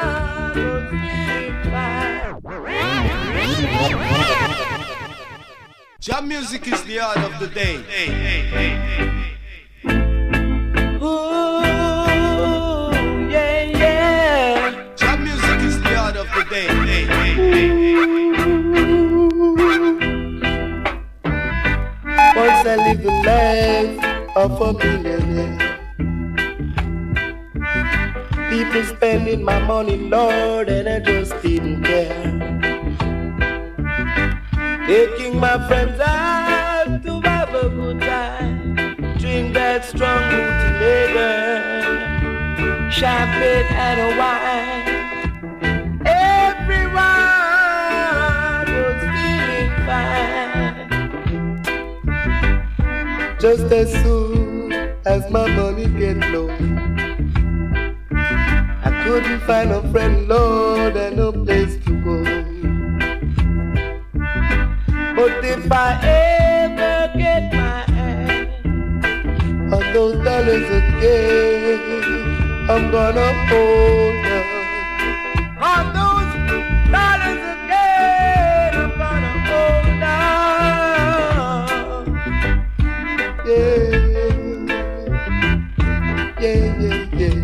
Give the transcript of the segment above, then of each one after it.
was feeling fine. Jam music is the art of the day. Ooh, yeah, yeah. Jam music is the art of the day. Once I live the life of a millionaire. People spending my money, Lord, and I just didn't care. Taking my friends out to have a good time. Drink that strong booty lager, champagne and a wine. Everyone was feeling fine. Just as soon as my money get low, I couldn't find a friend, Lord, and no place to go. But if I ever get my hand on those dollars again, I'm gonna hold on. On those dollars again, I'm gonna hold on. Yeah, yeah, yeah, yeah.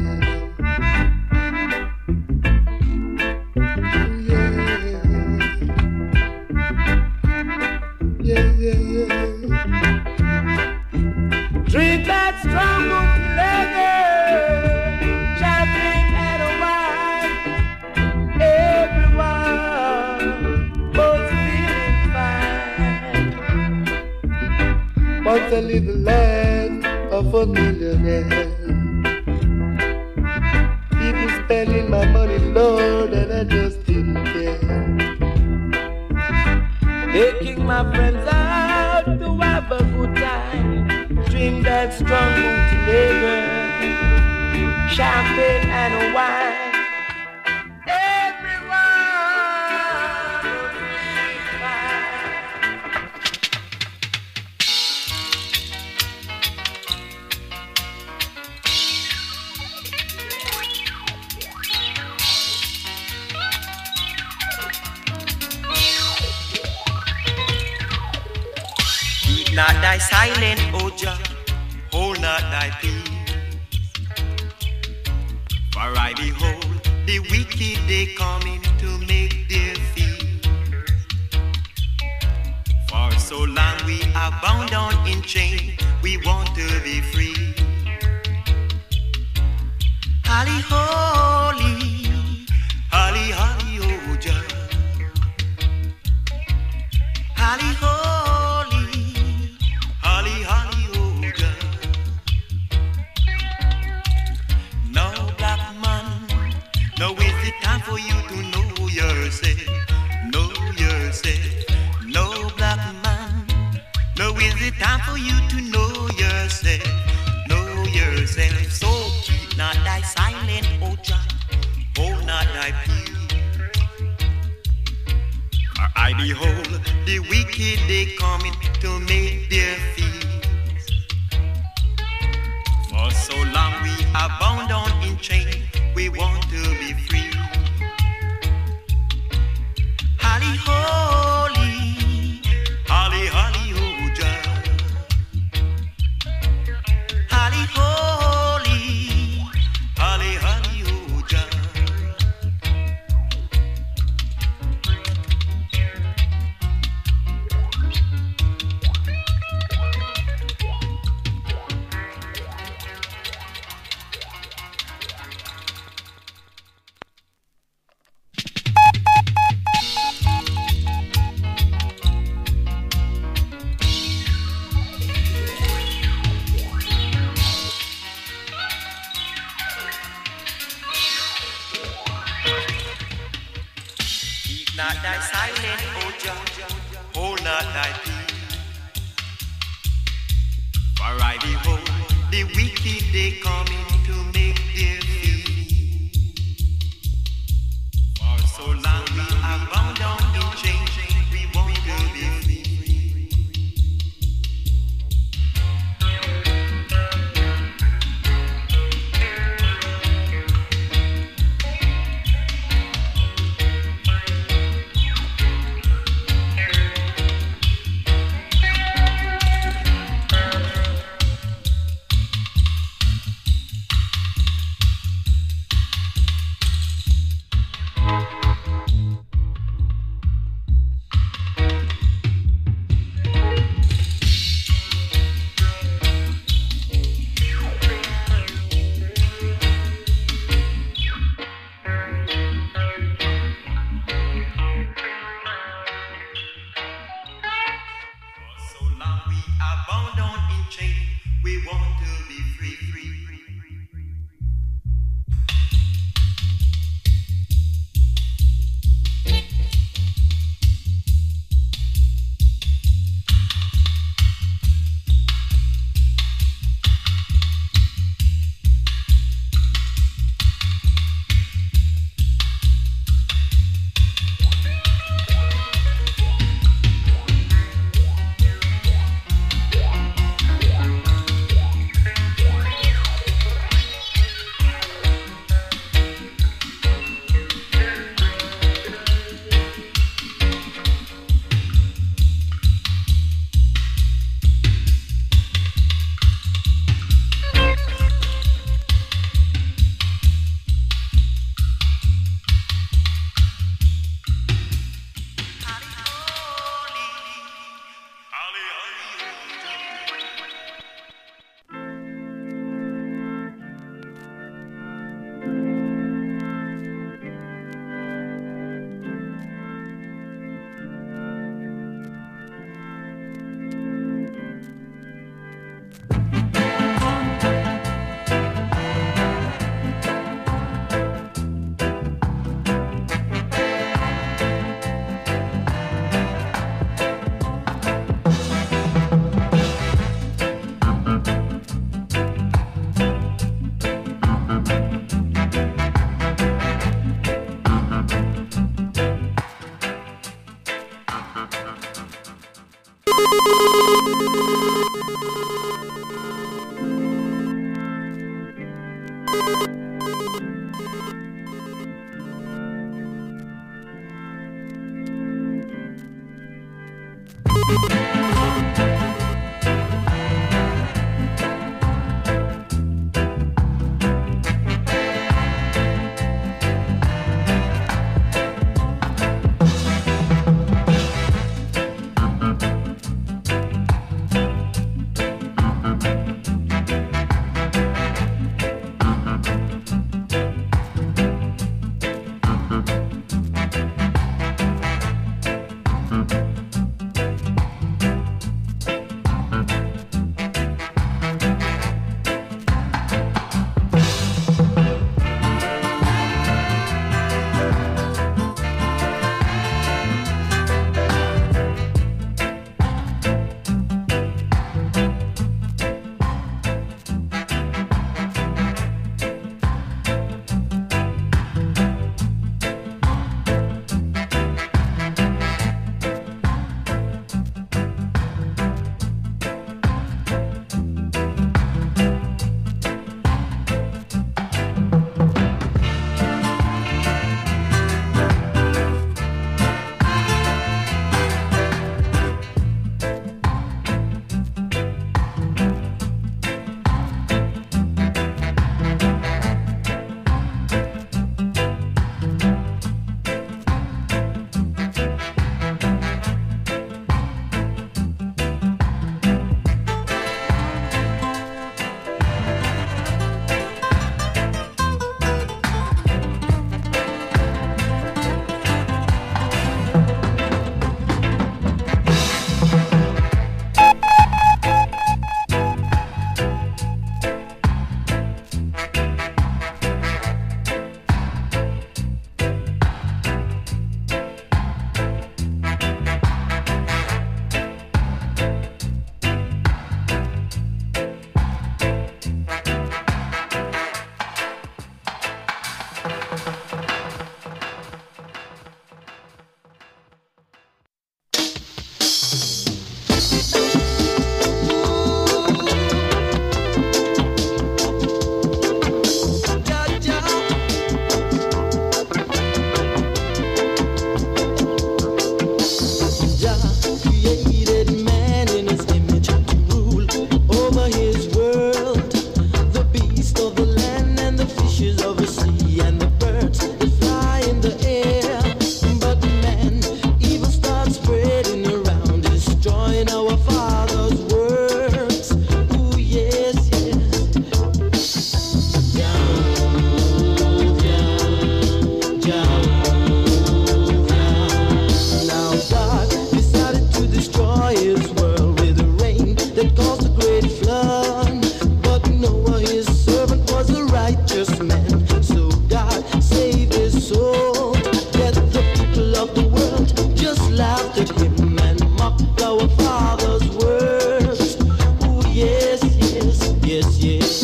Drink that strong lager, champagne and a wine. Everyone was feeling fine. Once I live the life of a millionaire. People spending my money, Lord, and I just didn't care. Taking my friends out to have a good time. Drink that strong booty lager, champagne and a wine. Everyone will be fine. Keep not thy silent, O Jah, hold not thy peace. For I behold the wicked, they coming to make their feast. For so long we are bound down in chain, we want to be free. Holly, holy, holly, holly, O Jah. Holly, holy, holly, holly, O Jah. No black man, no is the time for you to know yourself, know yourself. No black man, no is the time for you to know yourself, know yourself. So keep not thy silent, O Jah, hold not thy peace. For I behold the wicked, they coming to make their feast. For so long we are bound down in chain, we want to be free. Holly, holy, holly, holly, O Jah. Holly, holy, holly, holly, O Jah. Keep not thy silent, O Jah, hold not thy peace. For I behold the wicked, they coming to make their feast. For so long we are bound down in chain, we want to be free. sold. Yet the people of the world just laughed at him and mocked our Father's words. Oh yes, yes, yes, yes.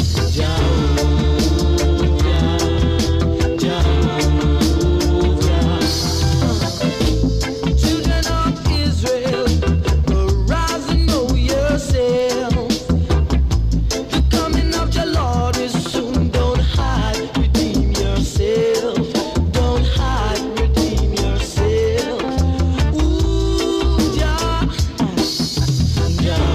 Children of Israel, arise and know yourself. The coming of your Lord is soon. Don't hide, redeem yourself. Don't hide, redeem yourself. Ooh, Jah, Jah,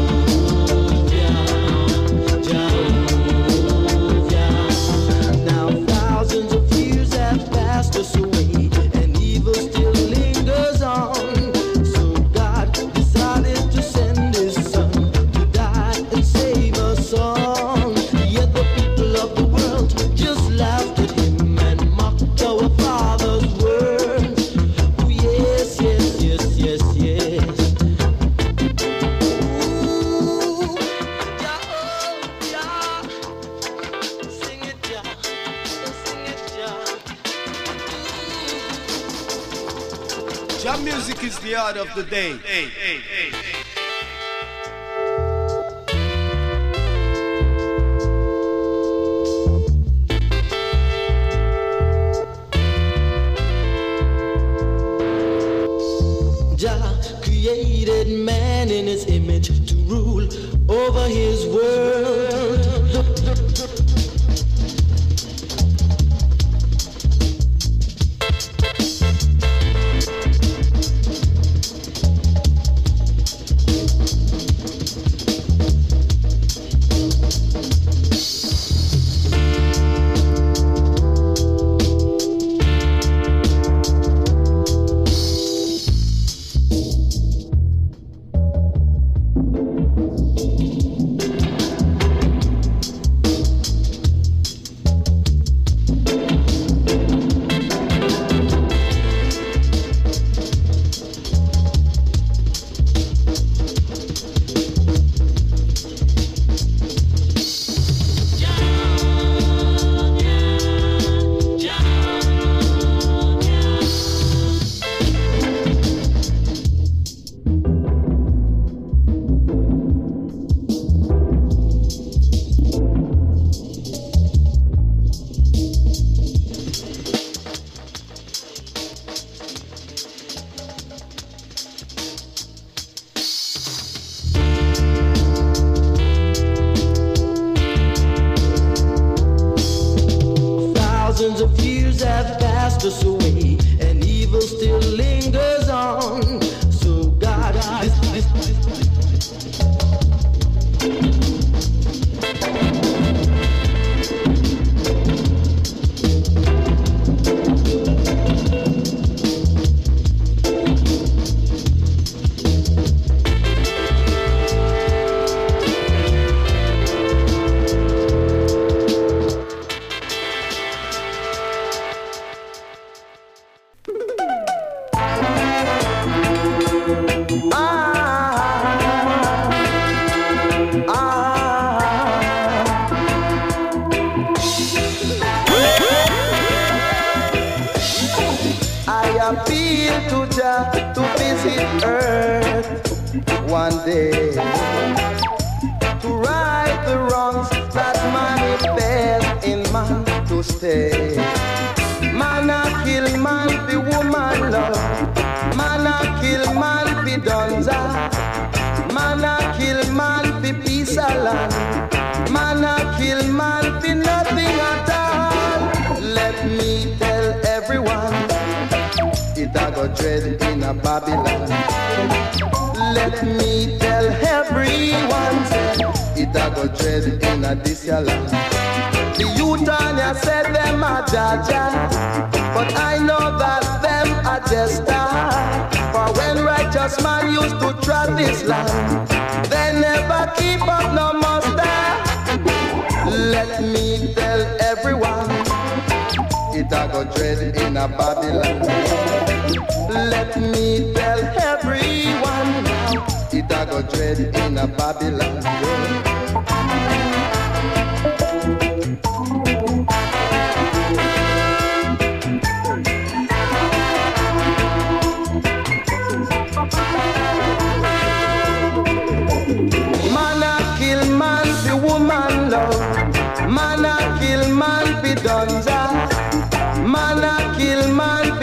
Jah, Jah. Now thousands of years have passed us away, and evil still lingers on. So God decided to send His Son to die and save us all. Yet the people of the world just laughed at Him and mocked our Father's words. Oh yes, yes, yes, yes, yes. Ooh, Jah, oh, Jah. Sing it, Jah. Sing it, Jah. Jam music is the art of the day. Jah created man in His image to rule over His world. Thousands of years have passed us away, and evil still lingers on. So God, appeal to Jah to visit earth one day, to right the wrongs that manifest in man to stay. Man a kill man fi woman love, man a kill man fi dunza, man a kill man fi peace of land, man a kill man fi nothing at all. Let me tell everyone, it a go dread in a Babylon. Let me tell everyone, it a go dread in a this ya land. The youth on ya said them a jaja, but I know that them a jester. For when righteous man used to trod this land, they never keep up no muster. Let me tell everyone, it a go dread in a Babylon. Let me tell everyone now, it a go dread in a Babylon.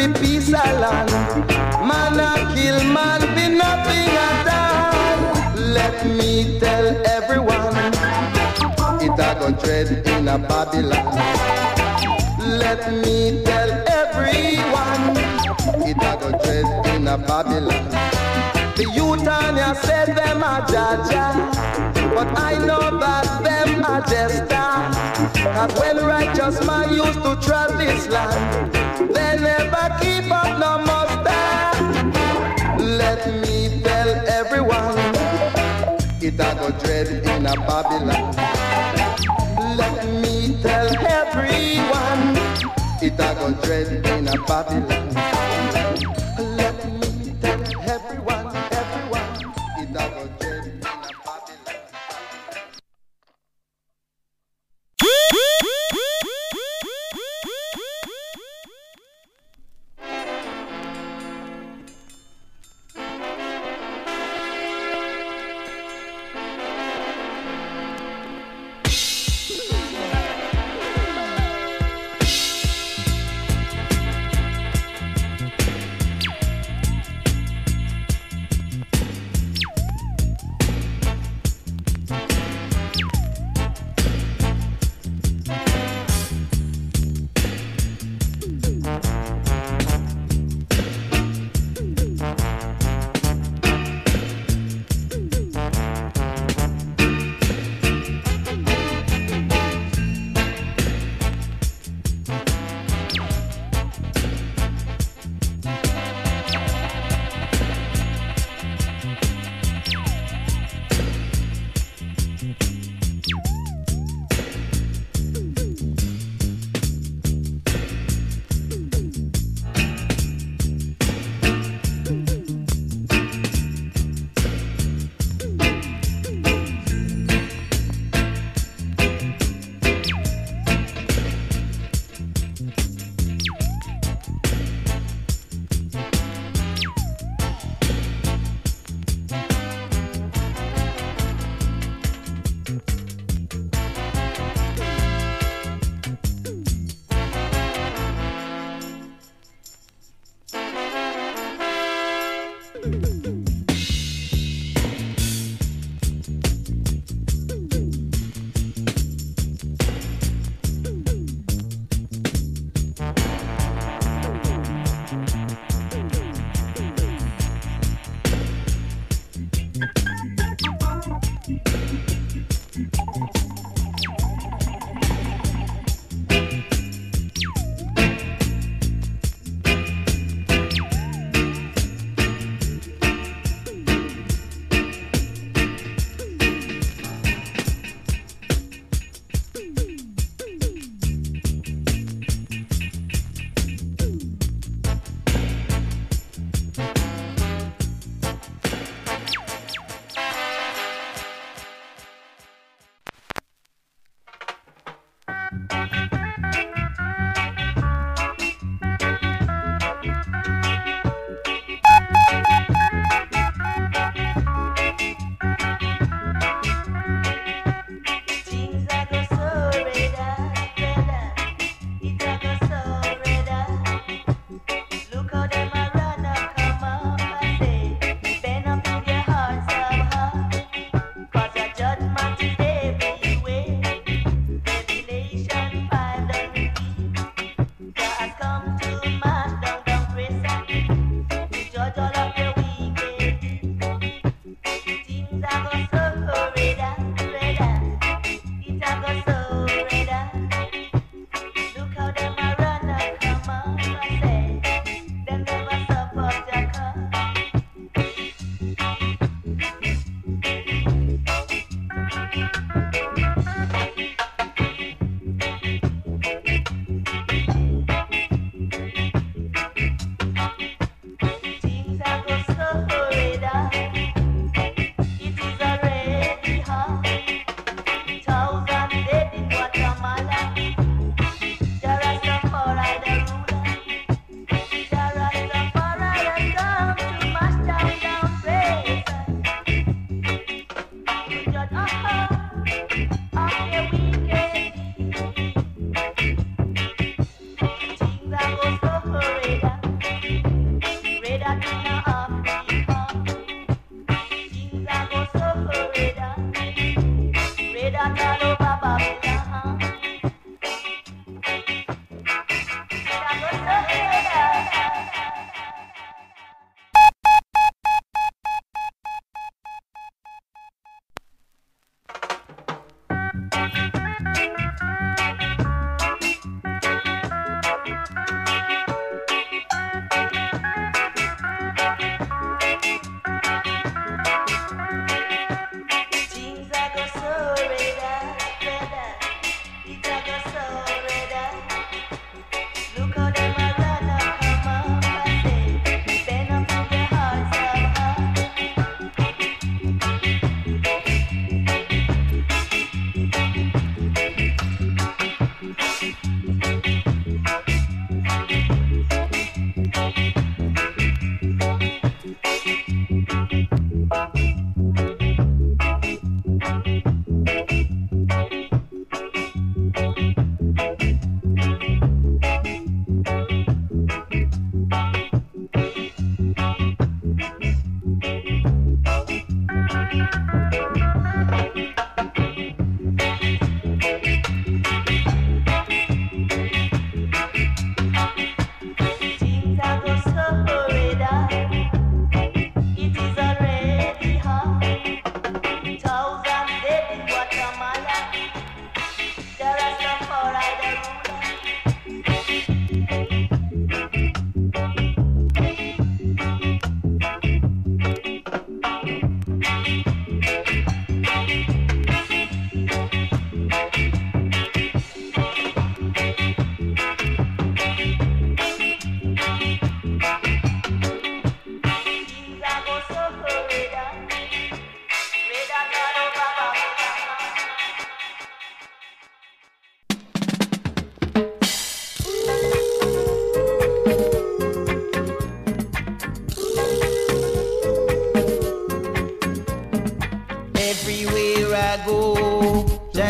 be peace a land. Man a kill man be nothing at all. Let me tell everyone, it a go dread in a Babylon. Let me tell everyone, it a go dread in a Babylon. The youth on ya said them a jaja, but I know that them a jester. Cause when righteous man used to trust this land, they never keep up no muster. Let me tell everyone, it a go dread in a Babylon. Let me tell everyone, it a go dread in a Babylon. Let me tell everyone, it a go dread in a Babylon.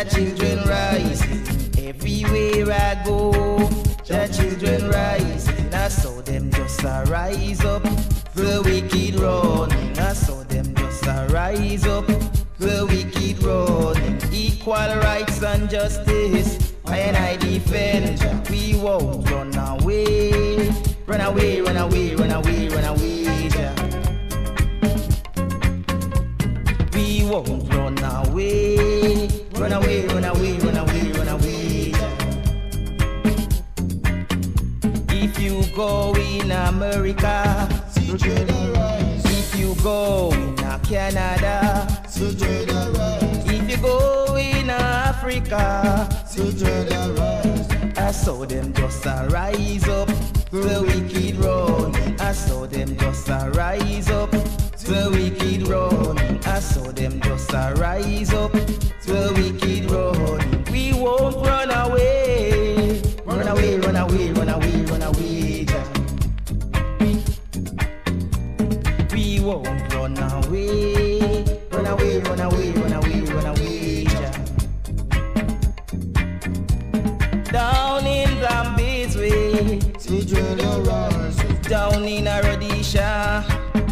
the children rising. Everywhere I go, the children rising. I saw them just rise up, the wicked running. I saw them just rise up, the wicked running. Equal rights and justice, I defend. We won't run away, run away, run away, run away, run away. We won't run away, run away, run away, run away, run away. If you go in America, if you go in Canada, if you go in Africa, I saw them just rise up, the wicked run. I saw them just rise up, the wicked run. I saw them just rise up, the wicked run. We won't run away, run away, run away, run away, run away. We won't run away, run away, run away, run away, run away. Down in Zambia's way, down in Rhodesia,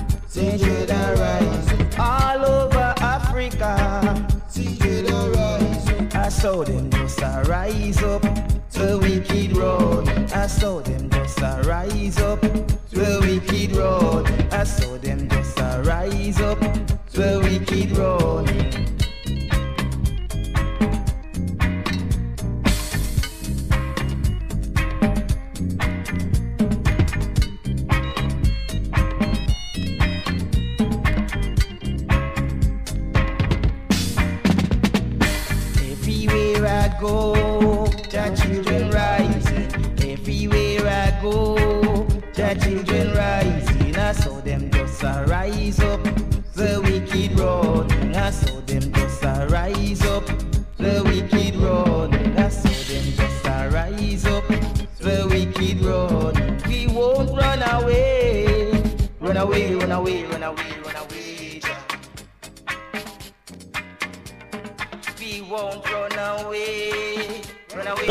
all over Africa, I saw them just rise up, the wicked road. I saw them just rise up, the wicked road. I saw them just rise up, the wicked road. Everywhere I go, the children rising. Everywhere I go, the children rising. I saw them just rise up, the wicked running. I saw them just rise up, the wicked running. I saw them just rise up, the wicked running. We won't run away, run away, run away, run away, run away. We won't run away, run away.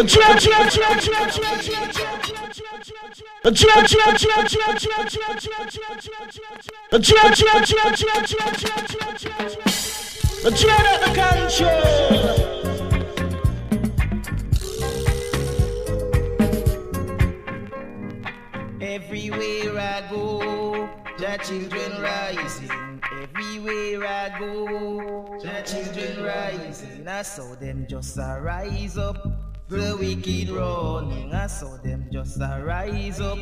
Everywhere I go, the children rising. Everywhere I go, the children rising. I saw them just rise up, the wicked running. I saw them just rise up.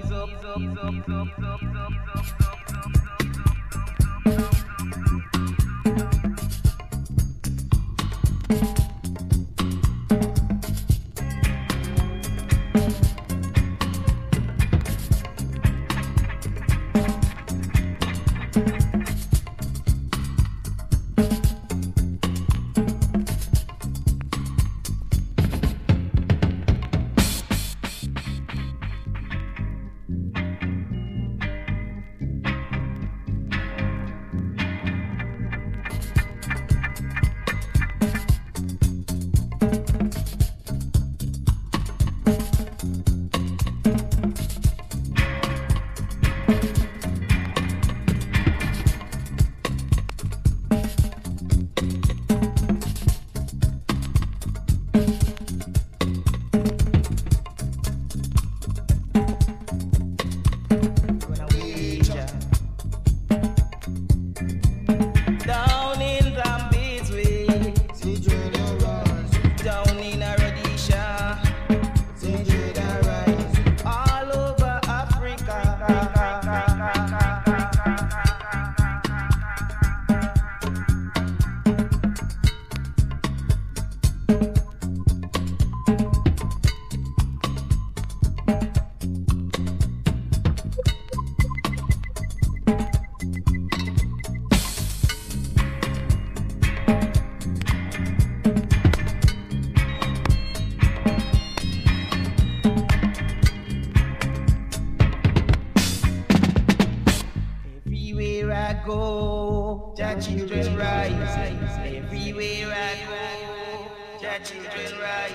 go, the children rise. Everywhere I go, Jah children right.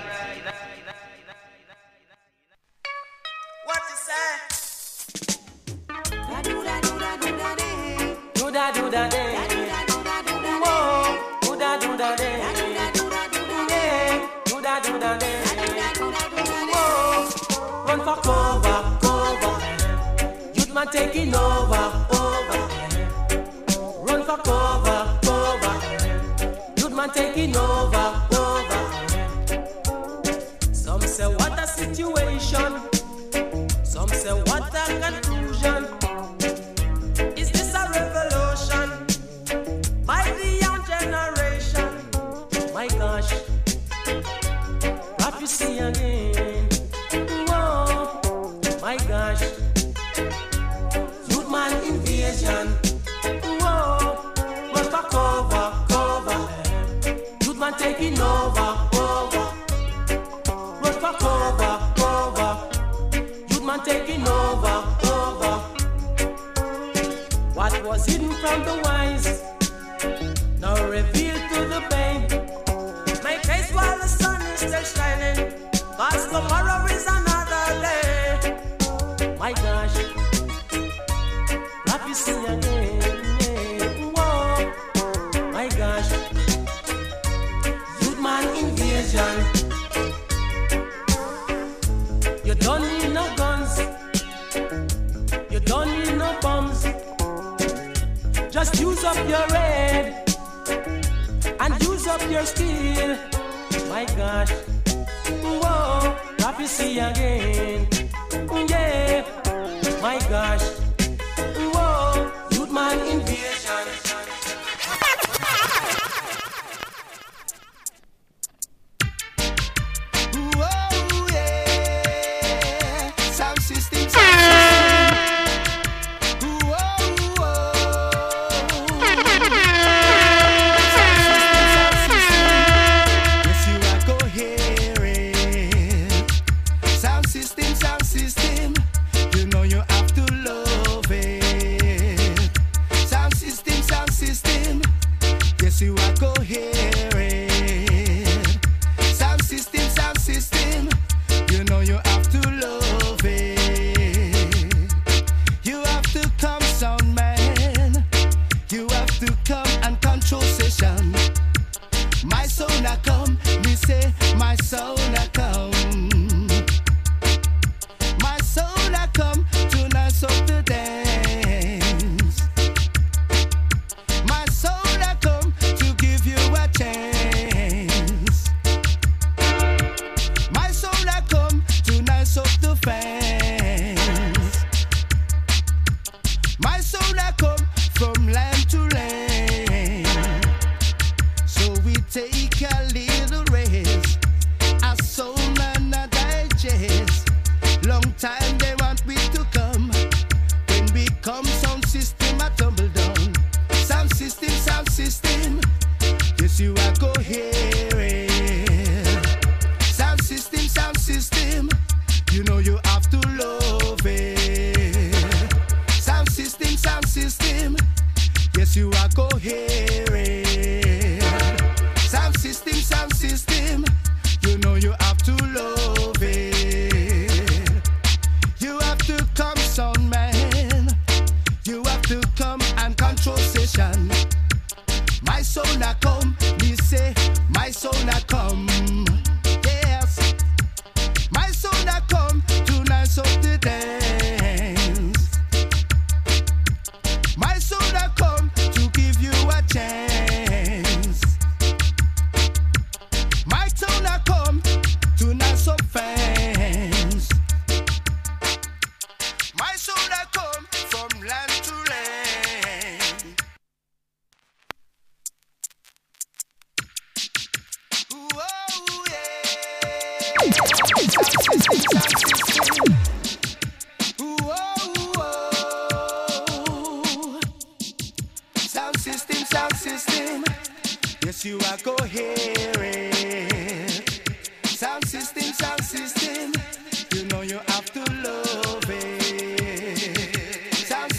What you say? Do da do da do da day. Do da do da day. Whoa. Do da do da day. Do da do da day. Whoa. Run for cover, cover. Youth man taking over, over. Run for cover, cover. Youth man taking over, over. Some say what a situation. Some say what a conclusion. Is this a revolution by the young generation? My gosh, prophecy again. Whoa, my gosh, youth man invasion. Whoa, run for cover, cover. Youth man taking over, over. Run for cover, cover. Youth man taking over, over. What was hidden from the wise, now revealed to the pain. Make haste while the sun is still shining, 'cause tomorrow is another day. My gosh, prophecy again. Whoa, my gosh, youth man invasion. You don't need no guns, you don't need no bombs. Just use up your head and use up your steel. My gosh, whoa, prophecy again. Yeah, my gosh, whoa, youth man invasion. Whoa, yeah. Sound system. You are coherent. Sound system, you know you have to love it. You have to come, sound man. You have to come and control session. My sound a come, me say, my sound a come. My sound a come to nice up the dance. My sound a come to give you a chance. My soul I come to nice up the fence. My soul I come from land to land. So we take a little rest. A soul man a digest. Long time they want we to come. When we come sound system a tumble down. Sound system. Yes, you are coherent. Sound system. You know you have to love it. Sound system. Yes, you are coherent. Sound system. You know you have to love it. You have to come, sound man. You have to come and control session. My soul a come, me say, my soul a come. Yes, my soul a come to nice up the dance. My soul a come to give you a chance. My soul a come to nice up fans. My soul a come from land to land. Sound system. Yes, you are coherent. Sound system. You know you have to love it. Sound.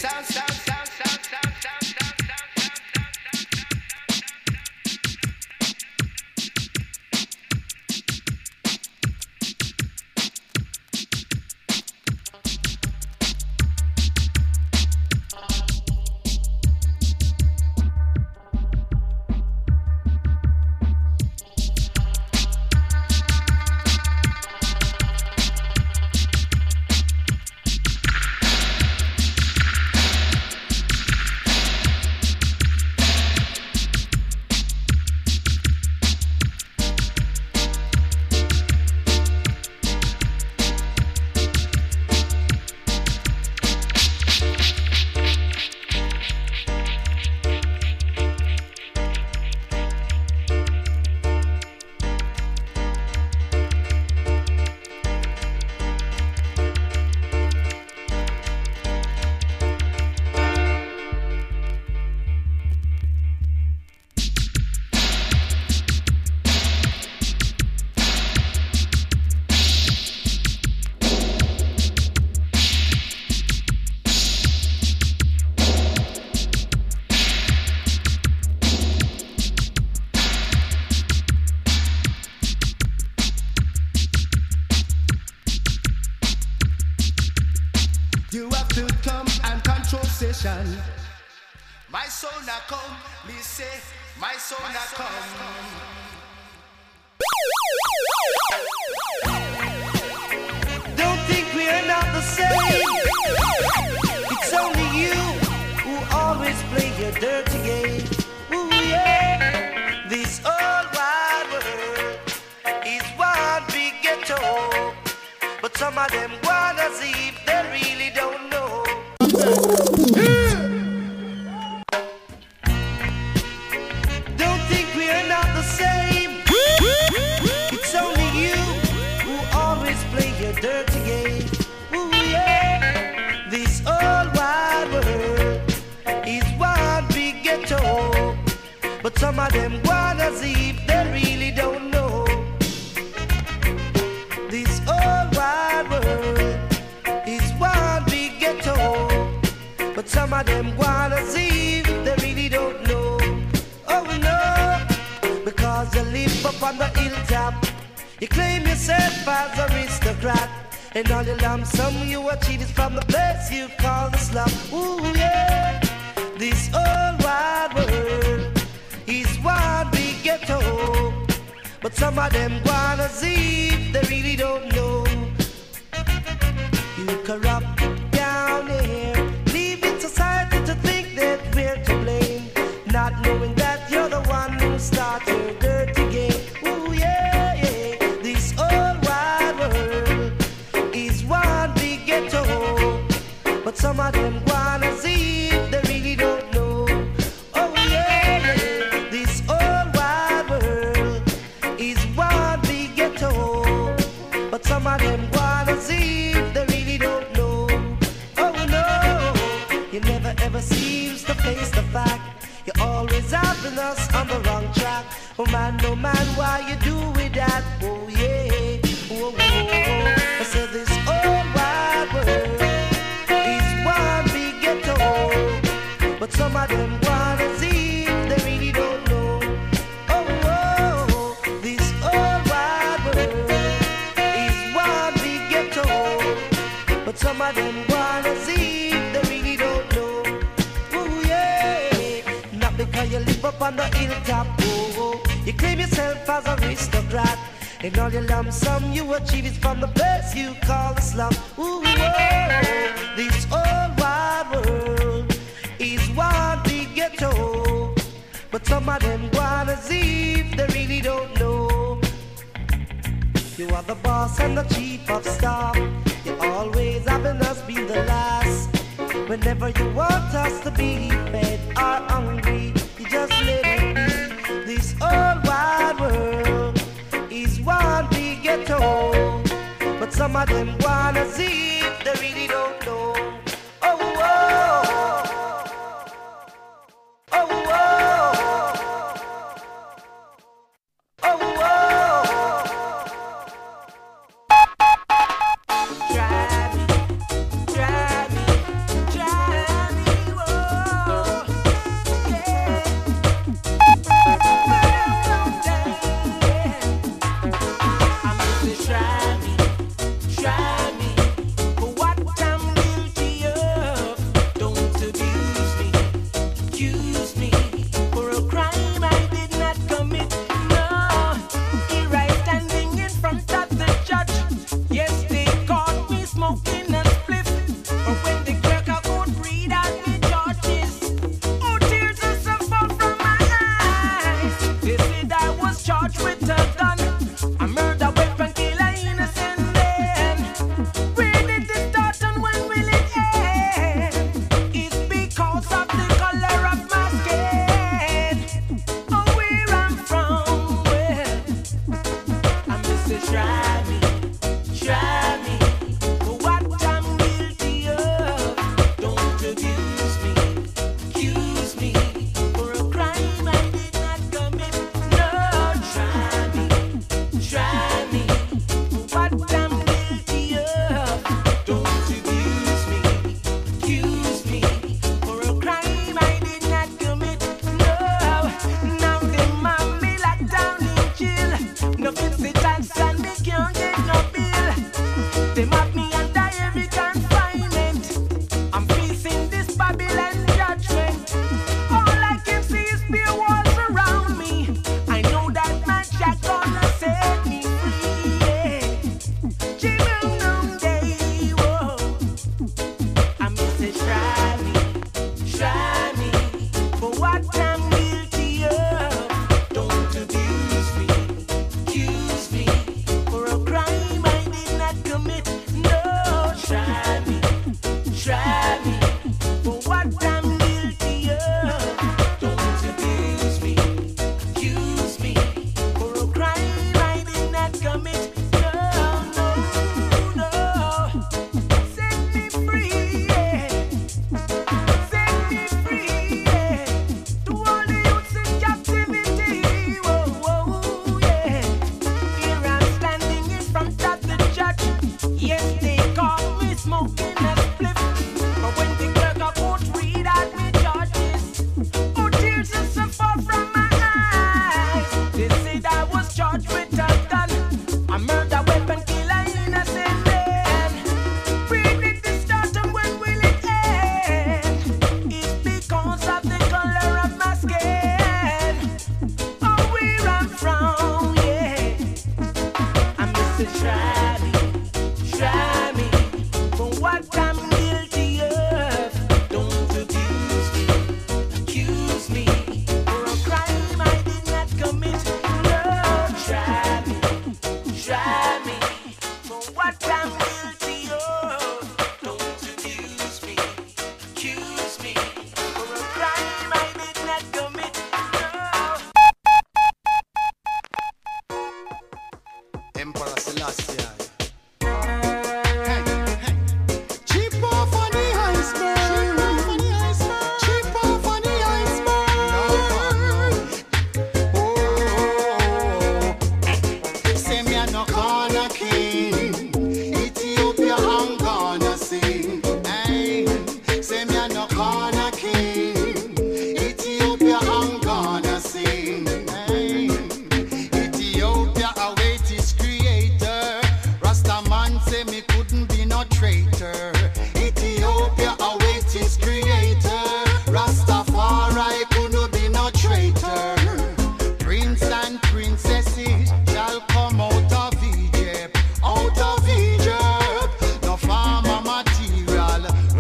You have to come and control session. My soul now come, me say, my soul now come. Don't think we're not the same. It's only you who always play your dirty game. Ooh yeah. This old wide world is one big ghetto, but some of them want as if they really don't know. Don't think we're not the same. It's only you who always play your dirty game. Ooh yeah. This old wide world is one big ghetto, but some of them want as if they really don't know. This old wide world is one big ghetto, but some of them want as if they really don't know. Oh no, because you live up on the hilltop, you claim yourself as a aristocrat, and all the lump sum you achieve is from the place you call the slum. Ooh yeah, this old wide world is one big ghetto, but some of them want as if they really don't know. You corrupt down here, leaving society to think that we're to blame, not knowing that you're the one who started your dirty game. Ooh yeah, yeah. This old wide world is one big ghetto, but some of them want as if they really don't know. Oh yeah, yeah. This old wide world is one big ghetto, but some of them want as if they really don't know. Oh no, you never ever seems to face the fact you're always having us on the wrong track. Oh man, why you do with that? Oh yeah, oh, oh, oh. I said this old wide world is one big ghetto, but some of them want to see they really don't know. Oh, oh, oh. This old wide world is one big ghetto, but some of them want to see they really don't know. Oh yeah, not because you live up on the hilltop. Oh, you claim yourself as an aristocrat, and all your lump sum you achieve is from the place you call the slum. Ooh, oh, this old wide world is one big ghetto, but some of them want as if they really don't know. You are the boss and the chief of staff, you're always having us be the last. Whenever you want us to be fed or hungry, you just let it be. This old wide world is one big ghetto, but some of them want as if they really don't know. Oh, oh, oh, oh, oh, oh. Try me, try me, whoa, yeah. I'm just try me,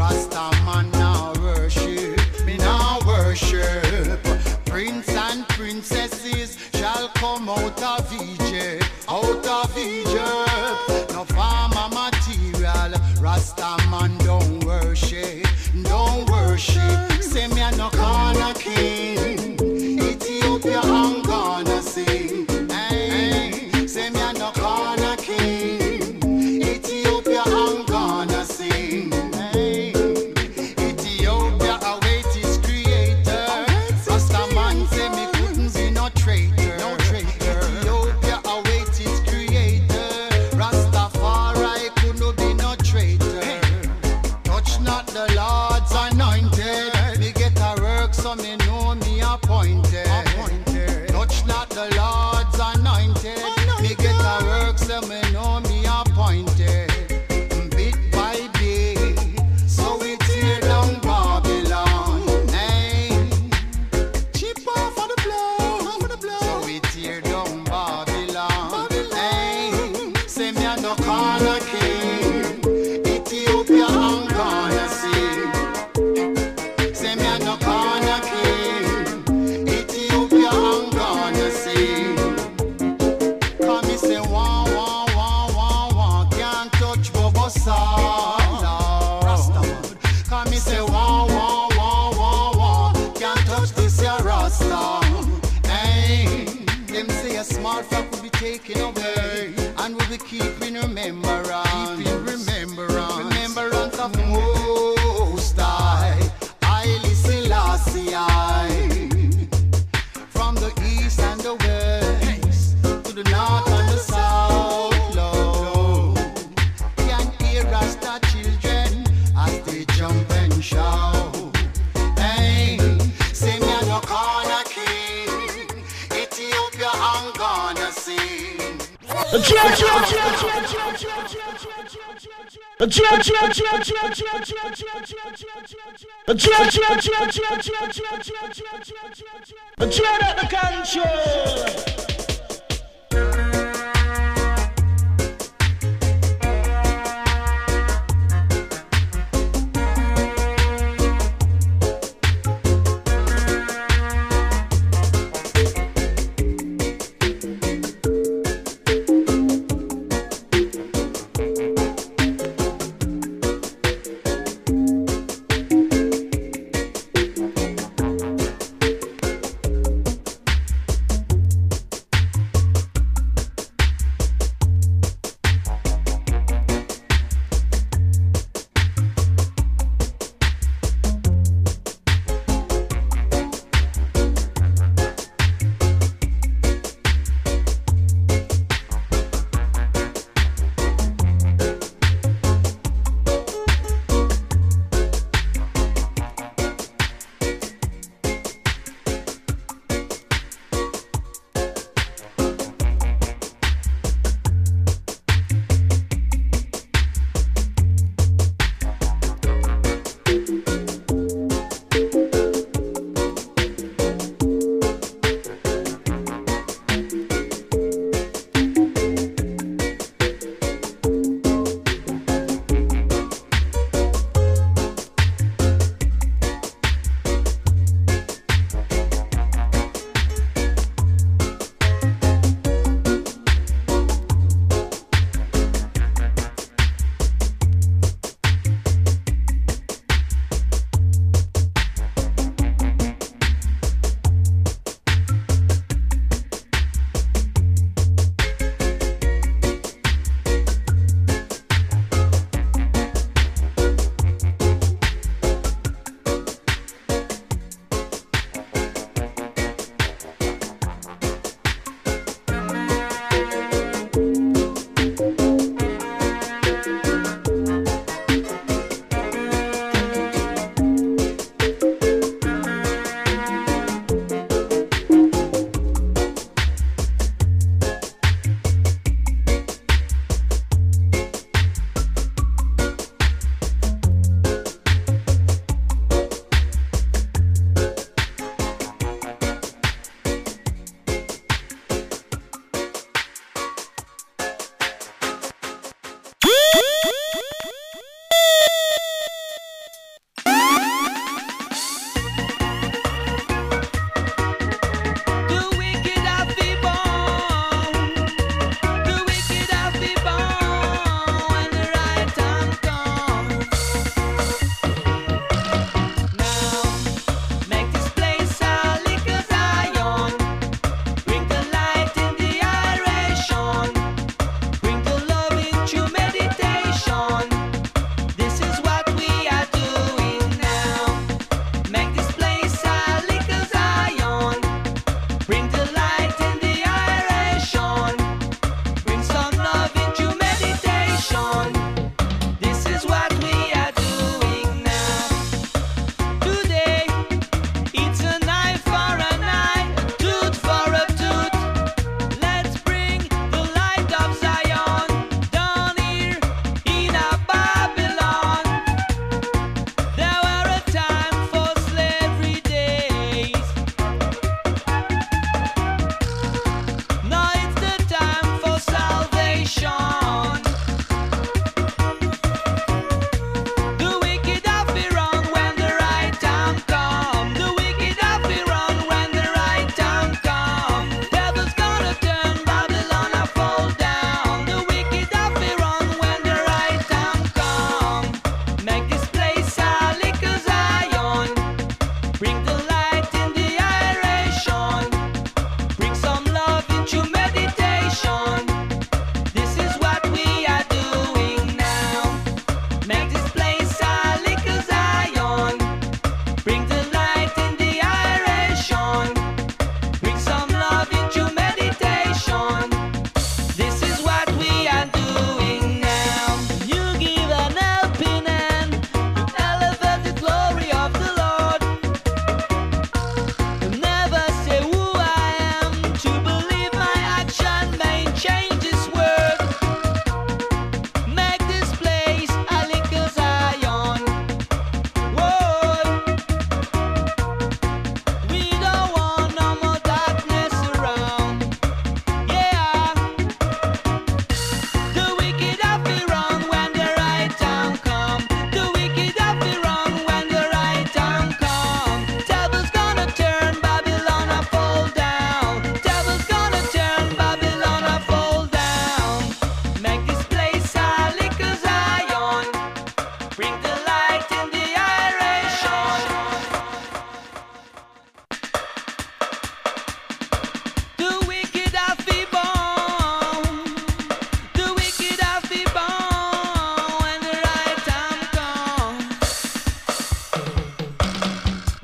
Rasta man now worship, me now worship. Prince and princesses shall come out of Egypt, out of Egypt. No farmer material, Rasta man don't worship, don't worship. Say me a no corner king, Ethiopia I'm gonna sing. Hey, say me a no corner king, Ethiopia I'm gonna sing. Hey, Ethiopia await its creator. Rasta man say me couldn't be no traitor, no traitor. Ethiopia await its creator. Rastafari couldn't be no traitor. Touch not the Lord's anointed. Me get a work so me know me appointed. Touch not the Lord's anointed. Me get a work so me know me appointed. Bit by bit, so we tear down Babylon. Hey, chip off of the blow, so we tear down Babylon. Hey, say me a no corner king, Ethiopia I'm gonna sing. Say me a no corner king, Ethiopia I'm gonna sing. Come me say wah wah wah wah wah, can't touch Bobo Rasta. Come me say wah wah wah wah wah, can't touch this here Rasta. Hey, them say a smart fact will be taken away, and we'll be keeping remembrance, remembrance of Most High, Haile Selassie. From the east and the west, to the north and the south, Lord, can hear Rasta children as they jump and shout. Hey, say me a no corner king, Ethiopia I'm gonna sing. At the control.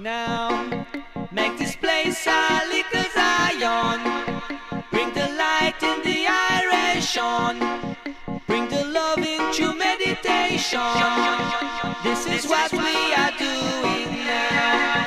now. Make this place a little Zion. Bring the light in the iration. Bring the love into meditation. This is what we are doing now.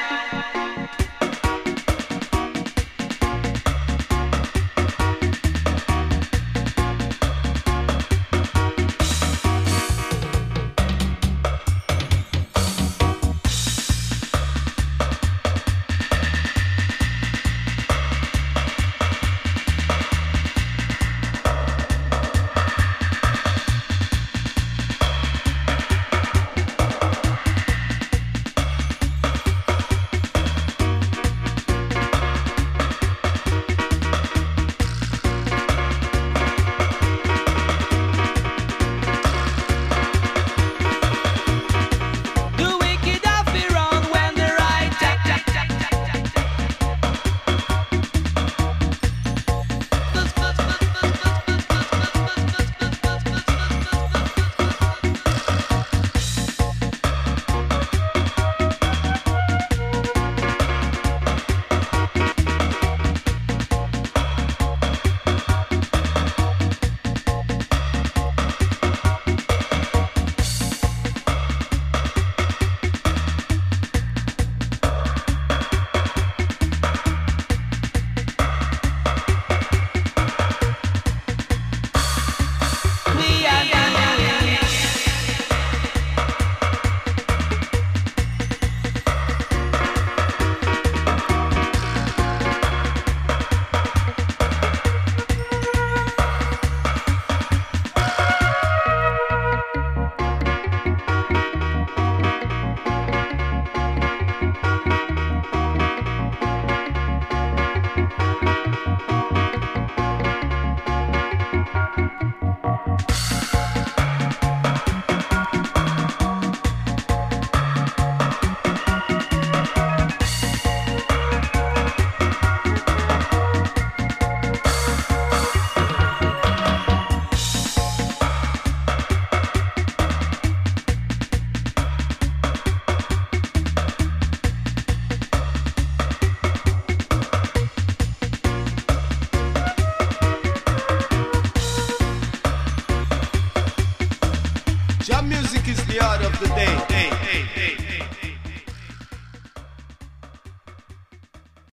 Jam music is the art of the day.